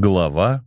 Глава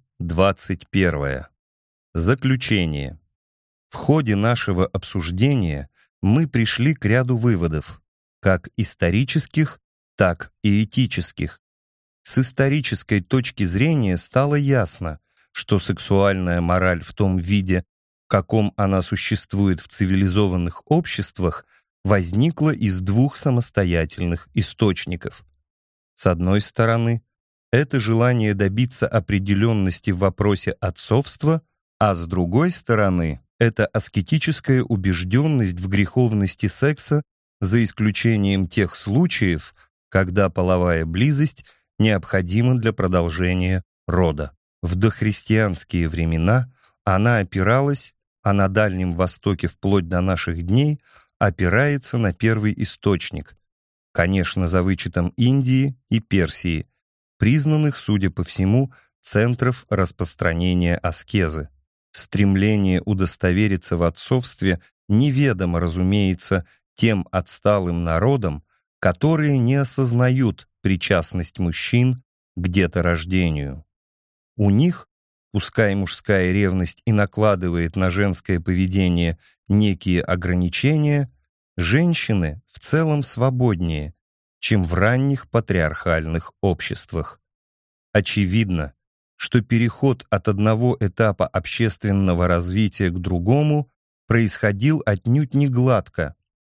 21. Заключение. В ходе нашего обсуждения мы пришли к ряду выводов, как исторических, так и этических. С исторической точки зрения стало ясно, что сексуальная мораль в том виде, в каком она существует в цивилизованных обществах, возникла из двух самостоятельных источников. С одной стороны, это желание добиться определенности в вопросе отцовства, а с другой стороны, это аскетическая убежденность в греховности секса, за исключением тех случаев, когда половая близость необходима для продолжения рода. В дохристианские времена она опиралась, а на Дальнем Востоке вплоть до наших дней опирается на первый источник, конечно, за вычетом Индии и Персии, признанных, судя по всему, центров распространения аскезы. Стремление удостовериться в отцовстве неведомо, разумеется, тем отсталым народам, которые не осознают причастность мужчин к деторождению. У них, пускай мужская ревность и накладывает на женское поведение некие ограничения, женщины в целом свободнее, чем в ранних патриархальных обществах. Очевидно, что переход от одного этапа общественного развития к другому происходил отнюдь не гладко,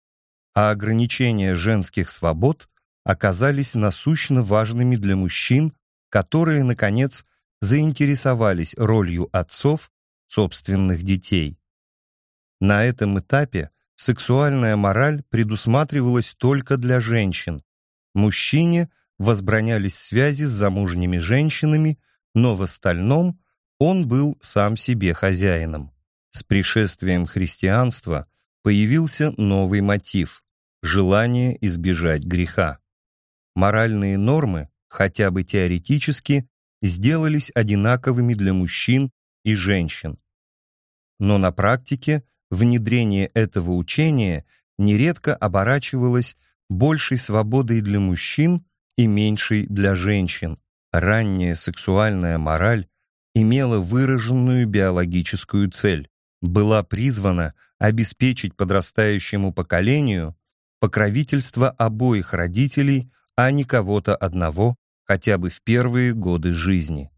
а ограничения женских свобод оказались насущно важными для мужчин, которые, наконец, заинтересовались ролью отцов собственных детей. На этом этапе сексуальная мораль предусматривалась только для женщин. Мужчине возбранялись связи с замужними женщинами, но в остальном он был сам себе хозяином. С пришествием христианства появился новый мотив – желание избежать греха. Моральные нормы, хотя бы теоретически, сделались одинаковыми для мужчин и женщин. Но на практике внедрение этого учения нередко оборачивалось большей свободой для мужчин и меньшей для женщин. Ранняя сексуальная мораль имела выраженную биологическую цель, была призвана обеспечить подрастающему поколению покровительство обоих родителей, а не кого-то одного, хотя бы в первые годы жизни.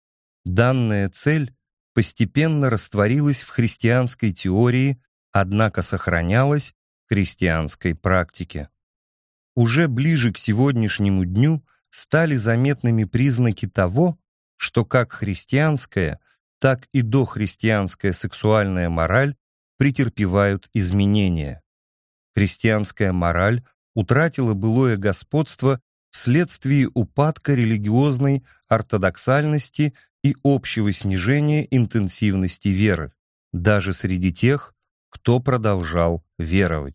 Данная цель постепенно растворилась в христианской теории, однако сохранялась в христианской практике. Уже ближе к сегодняшнему дню стали заметными признаки того, что как христианская, так и дохристианская сексуальная мораль претерпевают изменения. Христианская мораль утратила былое господство вследствие упадка религиозной ортодоксальности и общего снижения интенсивности веры, даже среди тех, кто продолжал веровать.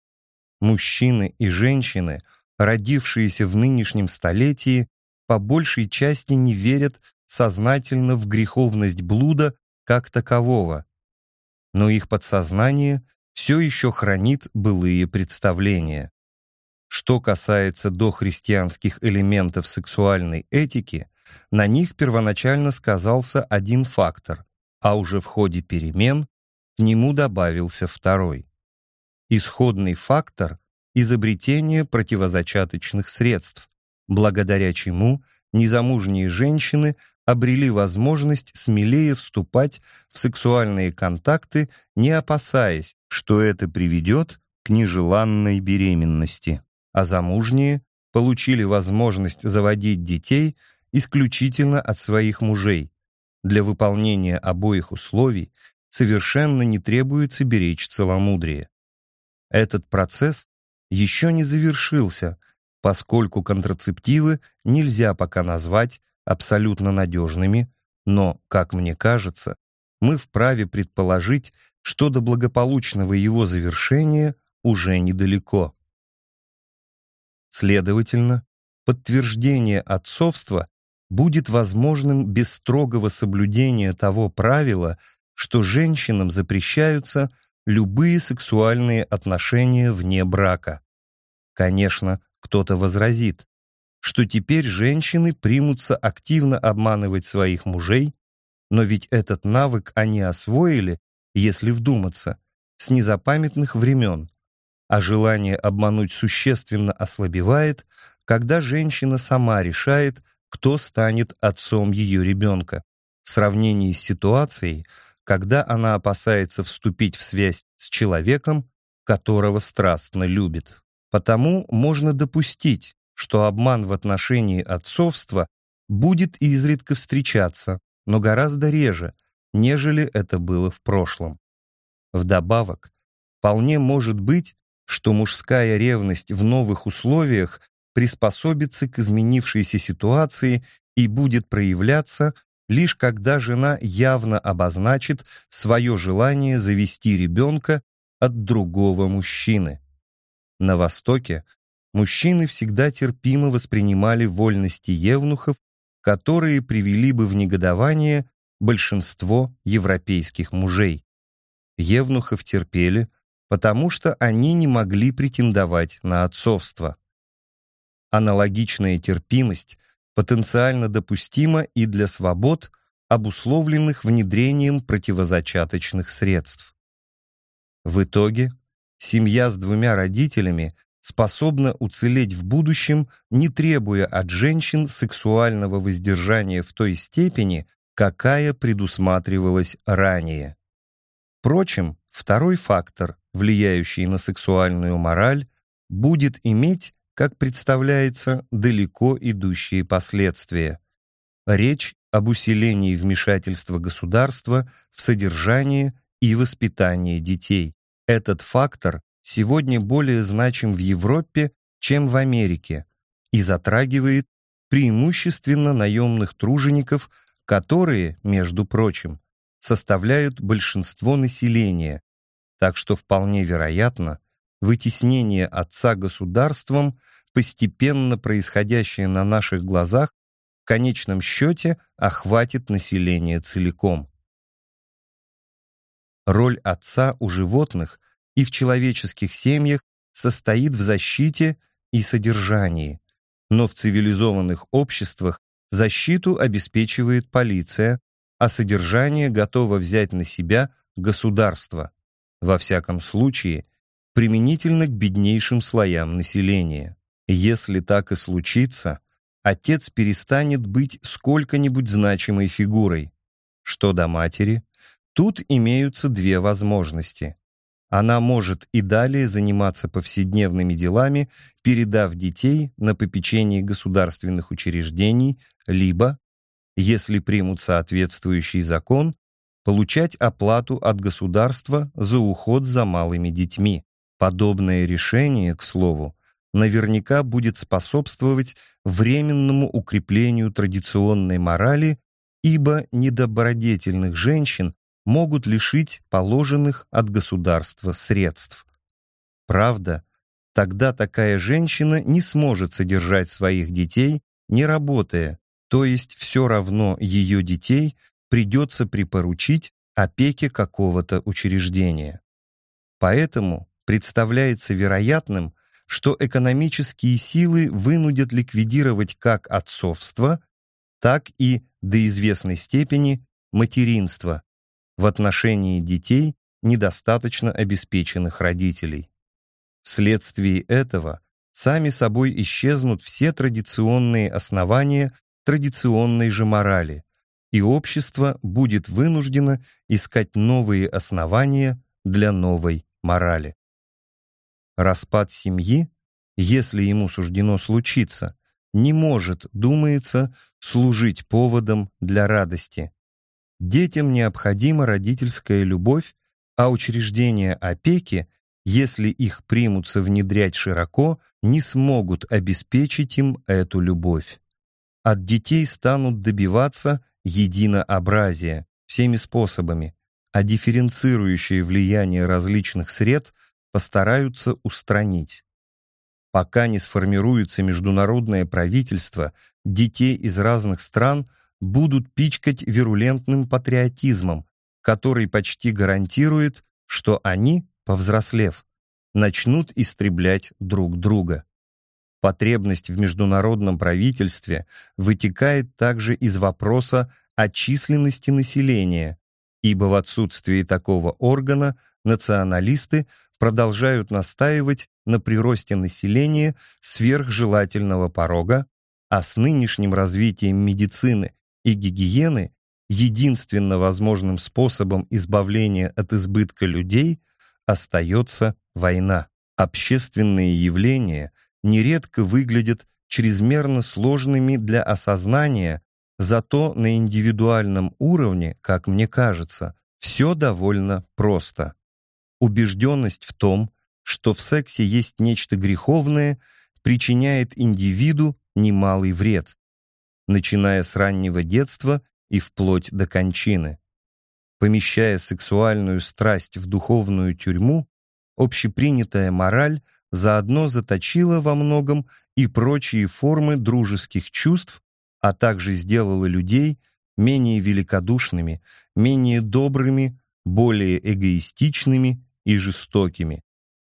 Мужчины и женщины, родившиеся в нынешнем столетии, по большей части не верят сознательно в греховность блуда как такового, но их подсознание все еще хранит былые представления. Что касается дохристианских элементов сексуальной этики, на них первоначально сказался один фактор, а уже в ходе перемен к нему добавился второй. Исходный фактор – изобретение противозачаточных средств, благодаря чему незамужние женщины обрели возможность смелее вступать в сексуальные контакты, не опасаясь, что это приведет к нежеланной беременности, а замужние получили возможность заводить детей исключительно от своих мужей. Для выполнения обоих условий совершенно не требуется беречь целомудрие. Этот процесс еще не завершился, поскольку контрацептивы нельзя пока назвать абсолютно надежными, но, как мне кажется, мы вправе предположить, что до благополучного его завершения уже недалеко. Следовательно, подтверждение отцовства будет возможным без строгого соблюдения того правила, что женщинам запрещаются любые сексуальные отношения вне брака. Конечно, кто-то возразит, что теперь женщины примутся активно обманывать своих мужей, но ведь этот навык они освоили, если вдуматься, с незапамятных времен, а желание обмануть существенно ослабевает, когда женщина сама решает, кто станет отцом ее ребенка, в сравнении с ситуацией, когда она опасается вступить в связь с человеком, которого страстно любит. Потому можно допустить, что обман в отношении отцовства будет изредка встречаться, но гораздо реже, нежели это было в прошлом. Вдобавок, вполне может быть, что мужская ревность в новых условиях приспособится к изменившейся ситуации и будет проявляться лишь когда жена явно обозначит свое желание завести ребенка от другого мужчины. На Востоке мужчины всегда терпимо воспринимали вольности евнухов, которые привели бы в негодование большинство европейских мужей. Евнухов терпели, потому что они не могли претендовать на отцовство. Аналогичная терпимость потенциально допустима и для свобод, обусловленных внедрением противозачаточных средств. В итоге семья с двумя родителями способна уцелеть в будущем, не требуя от женщин сексуального воздержания в той степени, какая предусматривалась ранее. Впрочем, второй фактор, влияющий на сексуальную мораль, будет иметь, как представляется, далеко идущие последствия. Речь об усилении вмешательства государства в содержание и воспитание детей. Этот фактор сегодня более значим в Европе, чем в Америке, и затрагивает преимущественно наемных тружеников, которые, между прочим, составляют большинство населения, так что вполне вероятно, вытеснение отца государством, постепенно происходящее на наших глазах, в конечном счете охватит население целиком. Роль отца у животных и в человеческих семьях состоит в защите и содержании, но в цивилизованных обществах защиту обеспечивает полиция, а содержание готово взять на себя государство, во всяком случае, применительно к беднейшим слоям населения. Если так и случится, отец перестанет быть сколько-нибудь значимой фигурой. Что до матери, тут имеются две возможности. Она может и далее заниматься повседневными делами, передав детей на попечение государственных учреждений, либо, если примут соответствующий закон, получать оплату от государства за уход за малыми детьми. Подобное решение, к слову, наверняка будет способствовать временному укреплению традиционной морали, ибо недобродетельных женщин могут лишить положенных от государства средств. Правда, тогда такая женщина не сможет содержать своих детей, не работая, то есть все равно ее детей придется припоручить опеке какого-то учреждения. Поэтому представляется вероятным, что экономические силы вынудят ликвидировать как отцовство, так и, до известной степени, материнство в отношении детей, недостаточно обеспеченных родителей. Вследствие этого сами собой исчезнут все традиционные основания традиционной же морали, и общество будет вынуждено искать новые основания для новой морали. Распад семьи, если ему суждено случиться, не может, думается, служить поводом для радости. Детям необходима родительская любовь, а учреждения опеки, если их примутся внедрять широко, не смогут обеспечить им эту любовь. От детей станут добиваться единообразия всеми способами, а дифференцирующее влияние различных сред постараются устранить. Пока не сформируется международное правительство, детей из разных стран будут пичкать вирулентным патриотизмом, который почти гарантирует, что они, повзрослев, начнут истреблять друг друга. Потребность в международном правительстве вытекает также из вопроса о численности населения, ибо в отсутствии такого органа националисты продолжают настаивать на приросте населения сверх желательного порога, а с нынешним развитием медицины и гигиены единственно возможным способом избавления от избытка людей остается война. Общественные явления нередко выглядят чрезмерно сложными для осознания, зато на индивидуальном уровне, как мне кажется, все довольно просто. Убежденность в том, что в сексе есть нечто греховное, причиняет индивиду немалый вред, начиная с раннего детства и вплоть до кончины. Помещая сексуальную страсть в духовную тюрьму, общепринятая мораль заодно заточила во многом и прочие формы дружеских чувств, а также сделала людей менее великодушными, менее добрыми, более эгоистичными и жестокими.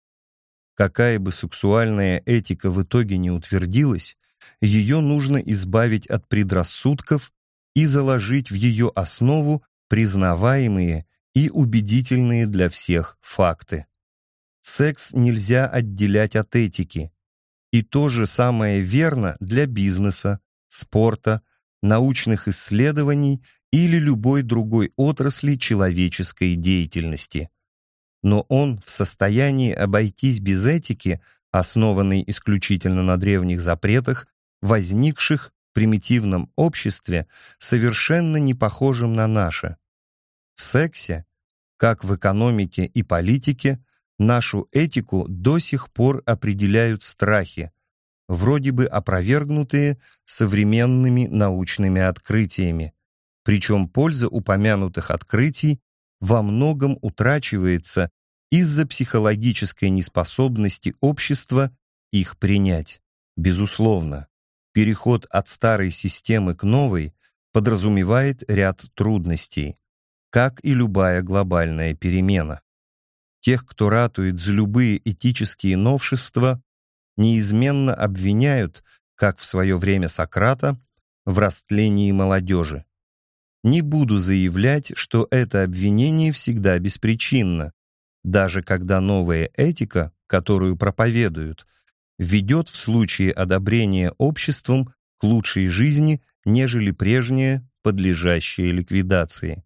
Какая бы сексуальная этика в итоге не утвердилась, ее нужно избавить от предрассудков и заложить в ее основу признаваемые и убедительные для всех факты. Секс нельзя отделять от этики. И то же самое верно для бизнеса, спорта, научных исследований или любой другой отрасли человеческой деятельности. Но он в состоянии обойтись без этики, основанной исключительно на древних запретах, возникших в примитивном обществе, совершенно не похожем на наше. В сексе, как в экономике и политике, нашу этику до сих пор определяют страхи, вроде бы опровергнутые современными научными открытиями. Причем польза упомянутых открытий во многом утрачивается из-за психологической неспособности общества их принять. Безусловно, переход от старой системы к новой подразумевает ряд трудностей, как и любая глобальная перемена. Тех, кто ратует за любые этические новшества, неизменно обвиняют, как в свое время Сократа, в растлении молодежи. Не буду заявлять, что это обвинение всегда беспричинно, даже когда новая этика, которую проповедуют, ведет в случае одобрения обществом к лучшей жизни, нежели прежняя, подлежащая ликвидации.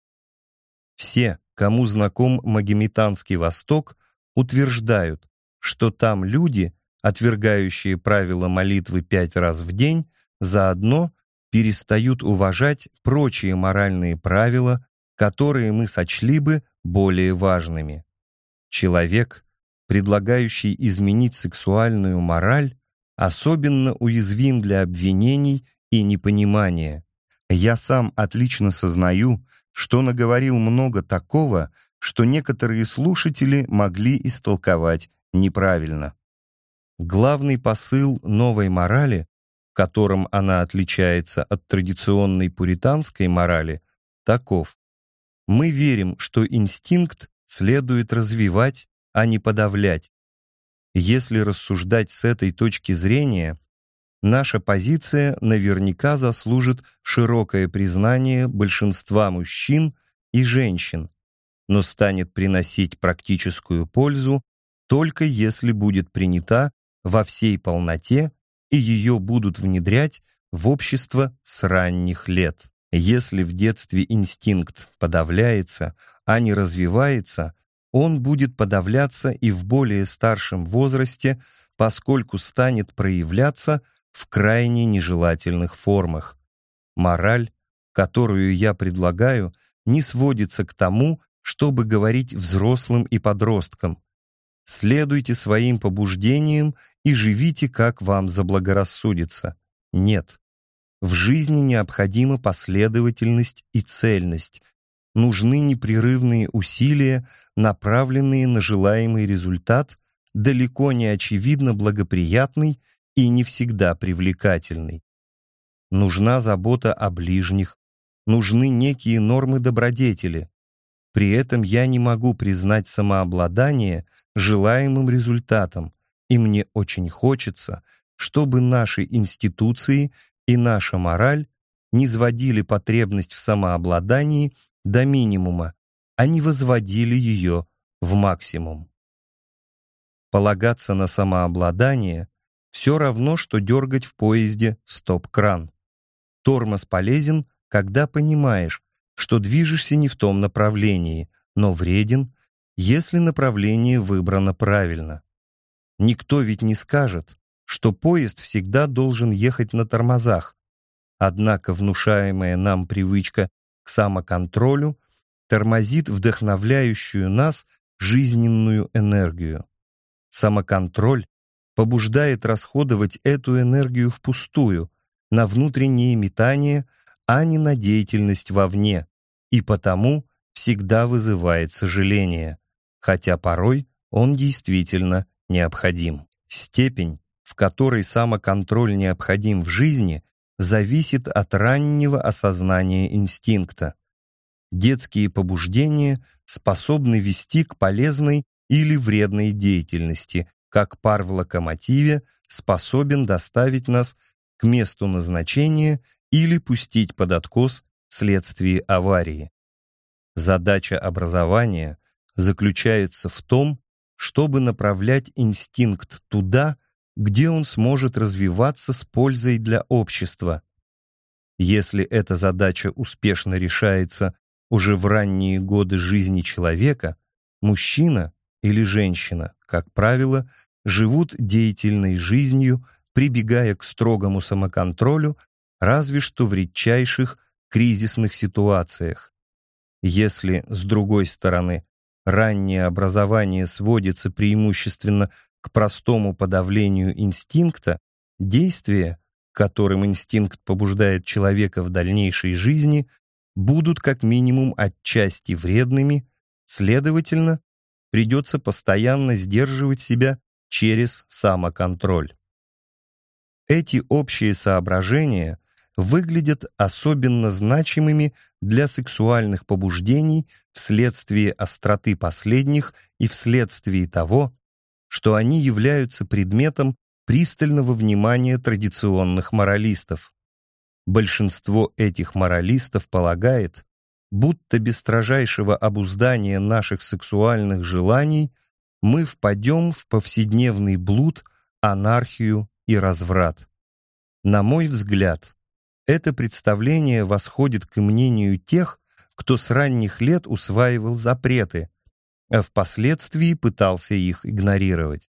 Все, кому знаком Магометанский Восток, утверждают, что там люди, отвергающие правила молитвы 5 раз в день, заодно перестают уважать прочие моральные правила, которые мы сочли бы более важными. Человек, предлагающий изменить сексуальную мораль, особенно уязвим для обвинений и непонимания. Я сам отлично сознаю, что наговорил много такого, что некоторые слушатели могли истолковать неправильно. Главный посыл новой морали, в котором она отличается от традиционной пуританской морали, таков: мы верим, что инстинкт следует развивать, а не подавлять. Если рассуждать с этой точки зрения, наша позиция наверняка заслужит широкое признание большинства мужчин и женщин, но станет приносить практическую пользу только если будет принята во всей полноте и ее будут внедрять в общество с ранних лет. Если в детстве инстинкт подавляется, а не развивается, он будет подавляться и в более старшем возрасте, поскольку станет проявляться в крайне нежелательных формах. Мораль, которую я предлагаю, не сводится к тому, чтобы говорить взрослым и подросткам: следуйте своим побуждениям и живите, как вам заблагорассудится. Нет. В жизни необходима последовательность и цельность. Нужны непрерывные усилия, направленные на желаемый результат, далеко не очевидно благоприятный и не всегда привлекательный. Нужна забота о ближних, нужны некие нормы добродетели. При этом я не могу признать самообладание желаемым результатом, и мне очень хочется, чтобы наши институции и наша мораль не сводили потребность в самообладании до минимума, а не возводили ее в максимум. Полагаться на самообладание все равно, что дергать в поезде стоп-кран. Тормоз полезен, когда понимаешь, что движешься не в том направлении, но вреден, если направление выбрано правильно. Никто ведь не скажет, что поезд всегда должен ехать на тормозах, однако внушаемая нам привычка к самоконтролю тормозит вдохновляющую нас жизненную энергию. Самоконтроль побуждает расходовать эту энергию впустую, на внутренние метания, а не на деятельность вовне, и потому всегда вызывает сожаление, хотя порой он действительно необходим. Степень, в которой самоконтроль необходим в жизни, зависит от раннего осознания инстинкта. Детские побуждения способны вести к полезной или вредной деятельности, как пар в локомотиве способен доставить нас к месту назначения или пустить под откос вследствие аварии. Задача образования заключается в том, чтобы направлять инстинкт туда, где он сможет развиваться с пользой для общества. Если эта задача успешно решается уже в ранние годы жизни человека, мужчина или женщина, как правило, живут деятельной жизнью, прибегая к строгому самоконтролю, разве что в редчайших кризисных ситуациях. Если, с другой стороны, раннее образование сводится преимущественно к простому подавлению инстинкта, действия, которым инстинкт побуждает человека в дальнейшей жизни, будут как минимум отчасти вредными, следовательно, придется постоянно сдерживать себя через самоконтроль. Эти общие соображения выглядят особенно значимыми для сексуальных побуждений вследствие остроты последних и вследствие того, что они являются предметом пристального внимания традиционных моралистов. Большинство этих моралистов полагает, будто без строжайшего обуздания наших сексуальных желаний мы впадем в повседневный блуд, анархию и разврат. На мой взгляд, это представление восходит к мнению тех, кто с ранних лет усваивал запреты, а впоследствии пытался их игнорировать.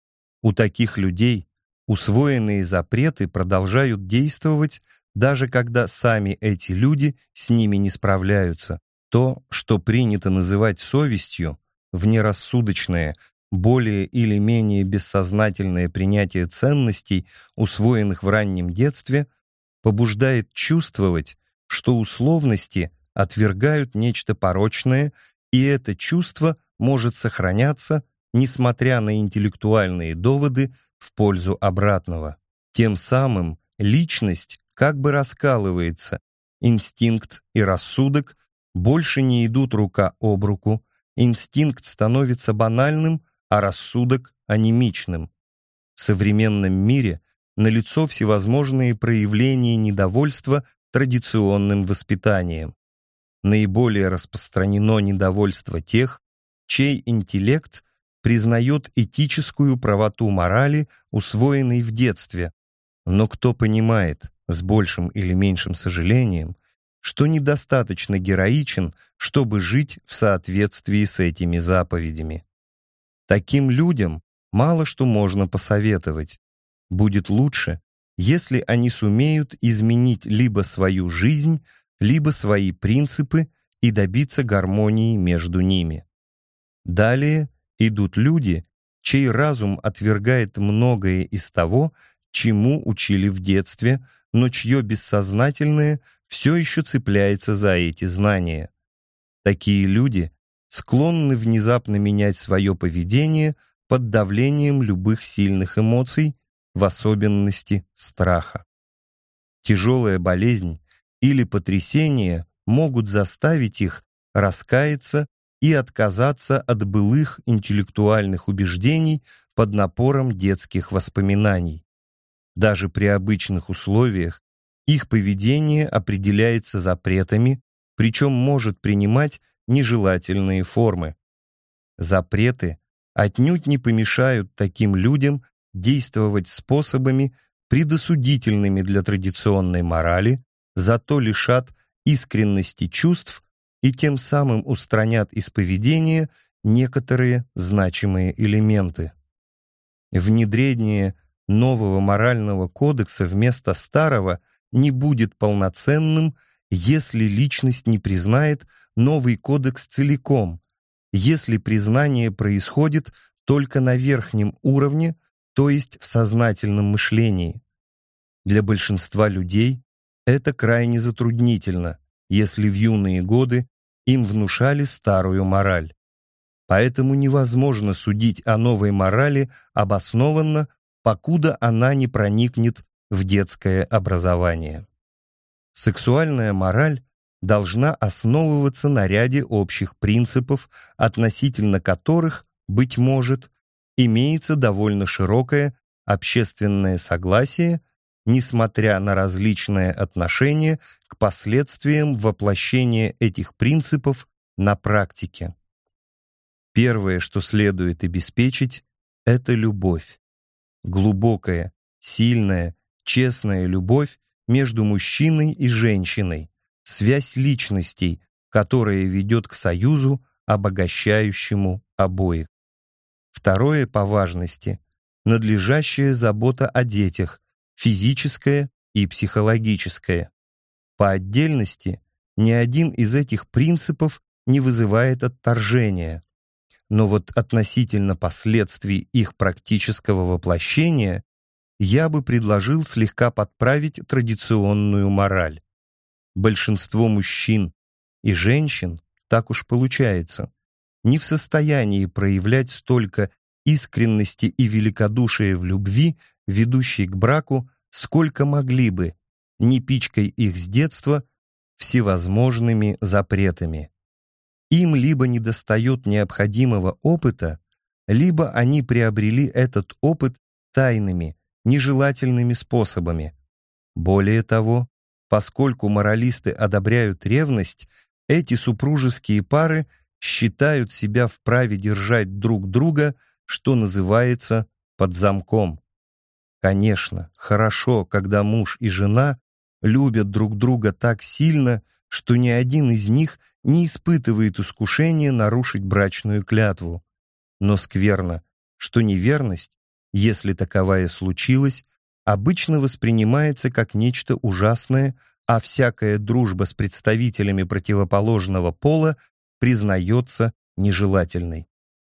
У таких людей усвоенные запреты продолжают действовать, даже когда сами эти люди с ними не справляются. То, что принято называть совестью, внерассудочное, более или менее бессознательное принятие ценностей, усвоенных в раннем детстве, побуждает чувствовать, что условности отвергают нечто порочное, и это чувство может сохраняться, несмотря на интеллектуальные доводы в пользу обратного. Тем самым личность как бы раскалывается, инстинкт и рассудок больше не идут рука об руку, инстинкт становится банальным, а рассудок — анемичным. В современном мире налицо всевозможные проявления недовольства традиционным воспитанием. Наиболее распространено недовольство тех, чей интеллект признает этическую правоту морали, усвоенной в детстве, но кто понимает, с большим или меньшим сожалением, что недостаточно героичен, чтобы жить в соответствии с этими заповедями. Таким людям мало что можно посоветовать. Будет лучше, если они сумеют изменить либо свою жизнь, либо свои принципы и добиться гармонии между ними. Далее идут люди, чей разум отвергает многое из того, чему учили в детстве, но чье бессознательное все еще цепляется за эти знания. Такие люди склонны внезапно менять свое поведение под давлением любых сильных эмоций, в особенности страха. Тяжелая болезнь или потрясение могут заставить их раскаяться и отказаться от былых интеллектуальных убеждений под напором детских воспоминаний. Даже при обычных условиях их поведение определяется запретами, причем может принимать нежелательные формы. Запреты отнюдь не помешают таким людям действовать способами, предосудительными для традиционной морали, зато лишат искренности чувств и тем самым устранят из поведения некоторые значимые элементы. Внедрение нового морального кодекса вместо старого не будет полноценным, если личность не признает новый кодекс целиком, если признание происходит только на верхнем уровне, то есть в сознательном мышлении. Для большинства людей это крайне затруднительно, если в юные годы им внушали старую мораль. Поэтому невозможно судить о новой морали обоснованно, покуда она не проникнет в детское образование. Сексуальная мораль должна основываться на ряде общих принципов, относительно которых, быть может, имеется довольно широкое общественное согласие, несмотря на различное отношение к последствиям воплощения этих принципов на практике. Первое, что следует обеспечить, это любовь. Глубокая, сильная, честная любовь между мужчиной и женщиной, связь личностей, которая ведет к союзу, обогащающему обоих. Второе по важности – надлежащая забота о детях, физическая и психологическая. По отдельности ни один из этих принципов не вызывает отторжения, но вот относительно последствий их практического воплощения я бы предложил слегка подправить традиционную мораль. Большинство мужчин и женщин, так уж получается, не в состоянии проявлять столько искренности и великодушия в любви, ведущей к браку, сколько могли бы, не пичкой их с детства всевозможными запретами. Им либо недостает необходимого опыта, либо они приобрели этот опыт тайными, нежелательными способами. Более того, поскольку моралисты одобряют ревность, эти супружеские пары считают себя вправе держать друг друга, что называется, под замком. Конечно, хорошо, когда муж и жена любят друг друга так сильно, что ни один из них не испытывает искушения нарушить брачную клятву. Но скверно, что неверность, если таковая случилась, обычно воспринимается как нечто ужасное, а всякая дружба с представителями противоположного пола признается нежелательной.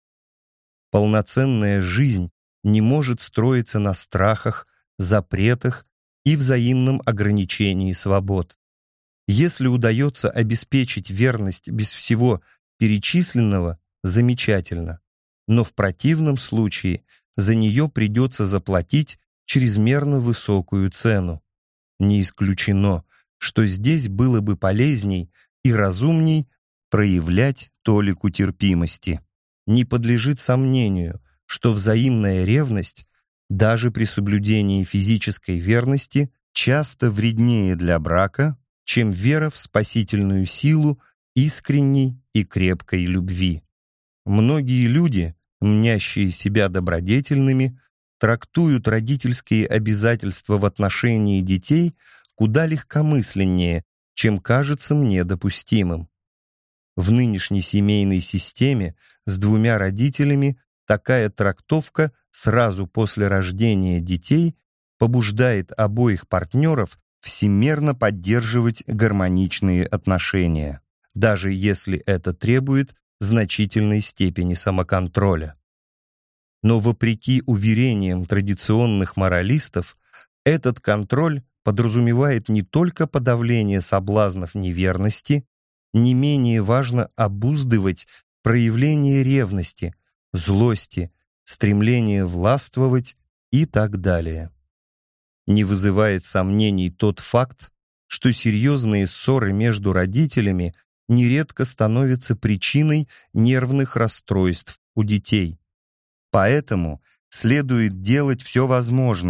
Полноценная жизнь не может строиться на страхах, запретах и взаимном ограничении свобод. Если удается обеспечить верность без всего перечисленного, замечательно, но в противном случае за нее придется заплатить чрезмерно высокую цену. Не исключено, что здесь было бы полезней и разумней проявлять толику терпимости. Не подлежит сомнению, что взаимная ревность, даже при соблюдении физической верности, часто вреднее для брака, чем вера в спасительную силу искренней и крепкой любви. Многие люди, мнящие себя добродетельными, трактуют родительские обязательства в отношении детей куда легкомысленнее, чем кажется мне допустимым. В нынешней семейной системе с двумя родителями такая трактовка сразу после рождения детей побуждает обоих партнеров всемерно поддерживать гармоничные отношения, даже если это требует значительной степени самоконтроля. Но вопреки уверениям традиционных моралистов, этот контроль подразумевает не только подавление соблазнов неверности, не менее важно обуздывать проявление ревности, злости, стремление властвовать и так далее. Не вызывает сомнений тот факт, что серьезные ссоры между родителями нередко становятся причиной нервных расстройств у детей. Поэтому следует делать все возможное,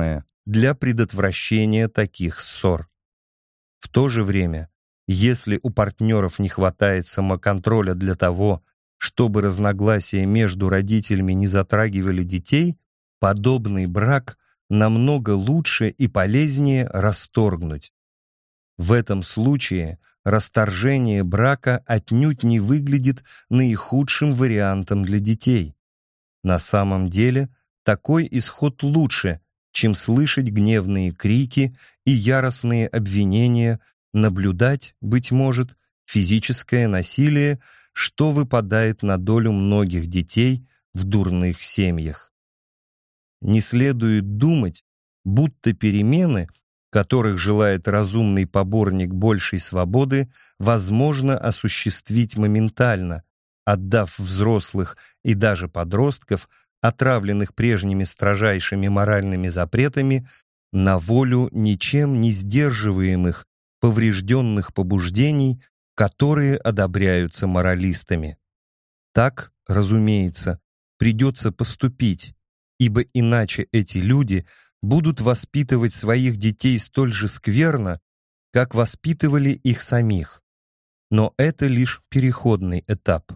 для предотвращения таких ссор. В то же время, если у партнеров не хватает самоконтроля для того, чтобы разногласия между родителями не затрагивали детей, подобный брак намного лучше и полезнее расторгнуть. В этом случае расторжение брака отнюдь не выглядит наихудшим вариантом для детей. На самом деле, такой исход лучше, чем слышать гневные крики и яростные обвинения, наблюдать, быть может, физическое насилие, что выпадает на долю многих детей в дурных семьях. Не следует думать, будто перемены, которых желает разумный поборник большей свободы, возможно осуществить моментально, отдав взрослых и даже подростков, отравленных прежними строжайшими моральными запретами, на волю ничем не сдерживаемых, поврежденных побуждений, которые одобряются моралистами. Так, разумеется, придется поступить, ибо иначе эти люди будут воспитывать своих детей столь же скверно, как воспитывали их самих. Но это лишь переходный этап.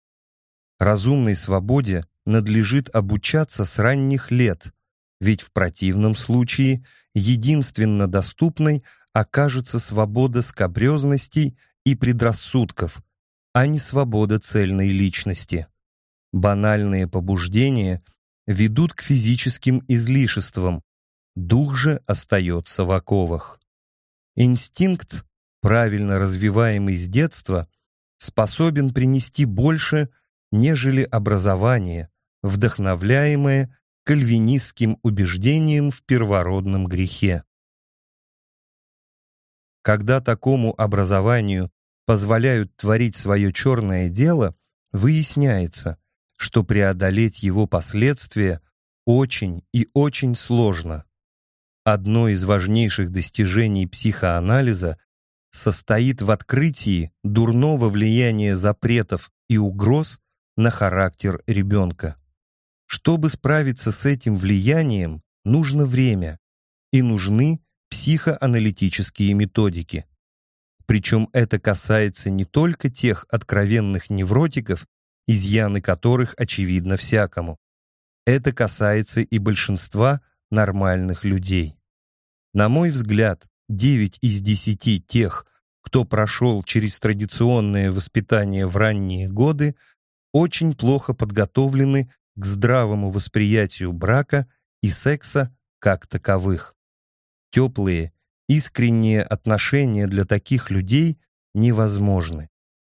Разумной свободе надлежит обучаться с ранних лет, ведь в противном случае единственно доступной окажется свобода скабрезностей и предрассудков, а не свобода цельной личности. Банальные побуждения ведут к физическим излишествам, дух же остается в оковах. Инстинкт, правильно развиваемый с детства, способен принести больше, нежели образование, вдохновляемое кальвинистским убеждением в первородном грехе. Когда такому образованию позволяют творить свое черное дело, выясняется, что преодолеть его последствия очень и очень сложно. Одно из важнейших достижений психоанализа состоит в открытии дурного влияния запретов и угроз на характер ребенка. Чтобы справиться с этим влиянием, нужно время и нужны психоаналитические методики. Причем это касается не только тех откровенных невротиков, изъяны которых очевидно всякому. Это касается и большинства нормальных людей. На мой взгляд, 9 из 10 тех, кто прошел через традиционное воспитание в ранние годы, очень плохо подготовлены к здравому восприятию брака и секса как таковых. Теплые, искренние отношения для таких людей невозможны.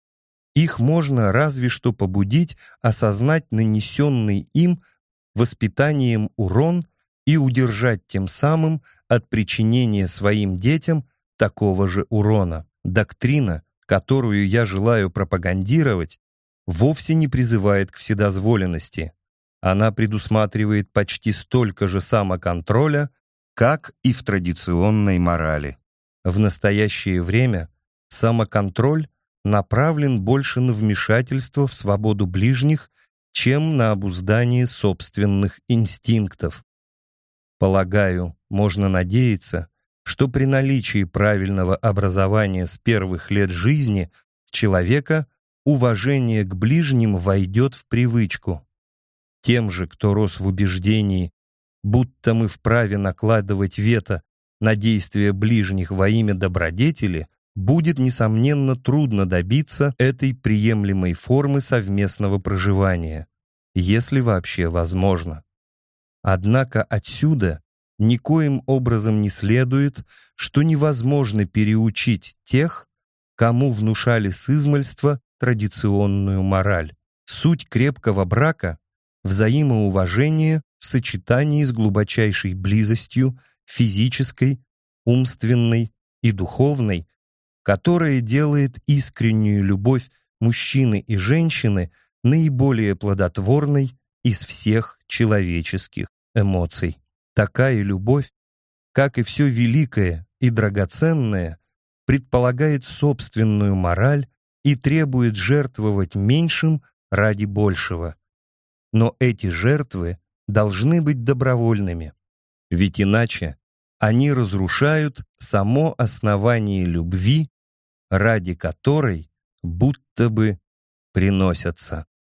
Их можно разве что побудить осознать нанесенный им воспитанием урон и удержать тем самым от причинения своим детям такого же урона. Доктрина, которую я желаю пропагандировать, вовсе не призывает к вседозволенности. Она предусматривает почти столько же самоконтроля, как и в традиционной морали. В настоящее время самоконтроль направлен больше на вмешательство в свободу ближних, чем на обуздание собственных инстинктов. Полагаю, можно надеяться, что при наличии правильного образования с первых лет жизни человека уважение к ближним войдет в привычку. Тем же, кто рос в убеждении, будто мы вправе накладывать вето на действия ближних во имя добродетели, будет, несомненно, трудно добиться этой приемлемой формы совместного проживания, если вообще возможно. Однако отсюда никоим образом не следует, что невозможно переучить тех, кому внушали с измальства традиционную мораль. Суть крепкого брака — взаимоуважение в сочетании с глубочайшей близостью, физической, умственной и духовной, которая делает искреннюю любовь мужчины и женщины наиболее плодотворной из всех человеческих эмоций. Такая любовь, как и все великое и драгоценное, предполагает собственную мораль и требует жертвовать меньшим ради большего. Но эти жертвы должны быть добровольными, ведь иначе они разрушают само основание любви, ради которой будто бы приносятся.